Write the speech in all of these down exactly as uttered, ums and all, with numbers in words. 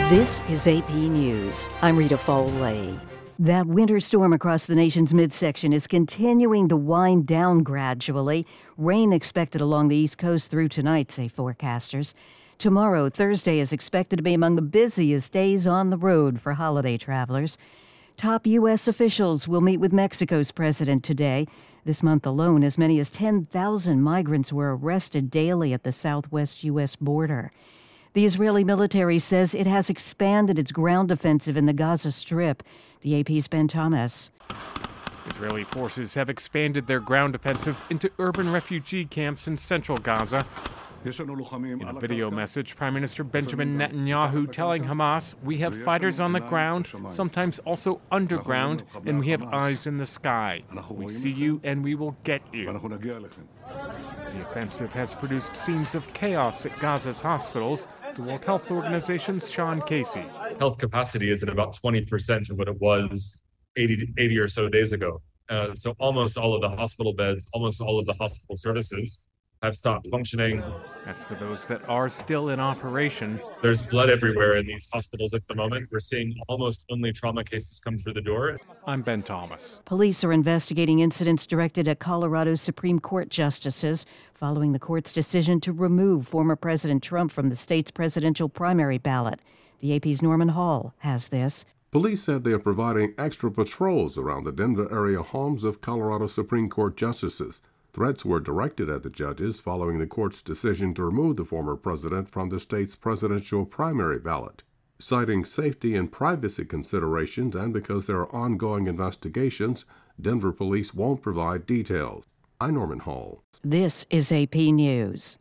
This is A P News. I'm Rita Foley. That winter storm across the nation's midsection is continuing to wind down gradually. Rain expected along the East Coast through tonight, say forecasters. Tomorrow, Thursday, is expected to be among the busiest days on the road for holiday travelers. Top U S officials will meet with Mexico's president today. This month alone, as many as ten thousand migrants were arrested daily at the southwest U S border. The Israeli military says it has expanded its ground offensive in the Gaza Strip. The A P's Ben Thomas. Israeli forces have expanded their ground offensive into urban refugee camps in central Gaza. In a video message, Prime Minister Benjamin Netanyahu telling Hamas, "We have fighters on the ground, sometimes also underground, and we have eyes in the sky. We see you and we will get you." The offensive has produced scenes of chaos at Gaza's hospitals. The World Health Organization's Sean Casey. Health capacity is at about twenty percent of what it was eighty, eighty or so days ago. Uh, so almost all of the hospital beds, almost all of the hospital services have stopped functioning. As for those that are still in operation, there's blood everywhere in these hospitals at the moment. We're seeing almost only trauma cases come through the door. I'm Ben Thomas. Police are investigating incidents directed at Colorado Supreme Court justices following the court's decision to remove former President Trump from the state's presidential primary ballot. The A P's Norman Hall has this. Police said they are providing extra patrols around the Denver area homes of Colorado Supreme Court justices. Threats were directed at the judges following the court's decision to remove the former president from the state's presidential primary ballot. Citing safety and privacy considerations and because there are ongoing investigations, Denver police won't provide details. I'm Norman Hall. This is A P News.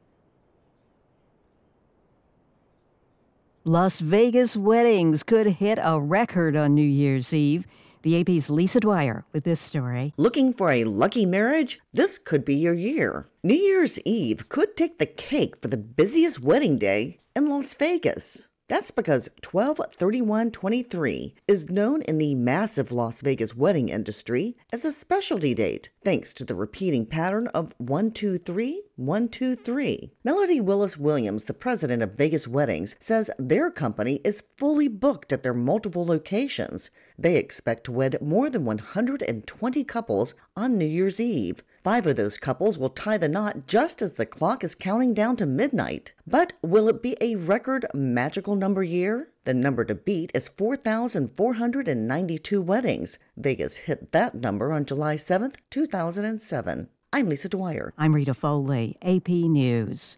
Las Vegas weddings could hit a record on New Year's Eve. The A P's Lisa Dwyer with this story. Looking for a lucky marriage? This could be your year. New Year's Eve could take the cake for the busiest wedding day in Las Vegas. That's because twelve thirty-one twenty-three is known in the massive Las Vegas wedding industry as a specialty date, thanks to the repeating pattern of one two three, one two three. Melody Willis Williams, the president of Vegas Weddings, says their company is fully booked at their multiple locations. They expect to wed more than one hundred twenty couples on New Year's Eve. Five of those couples will tie the knot just as the clock is counting down to midnight. But will it be a record magical number year? The number to beat is four thousand four hundred ninety-two weddings. Vegas hit that number on July seventh, two thousand seven. I'm Lisa Dwyer. I'm Rita Foley, A P News.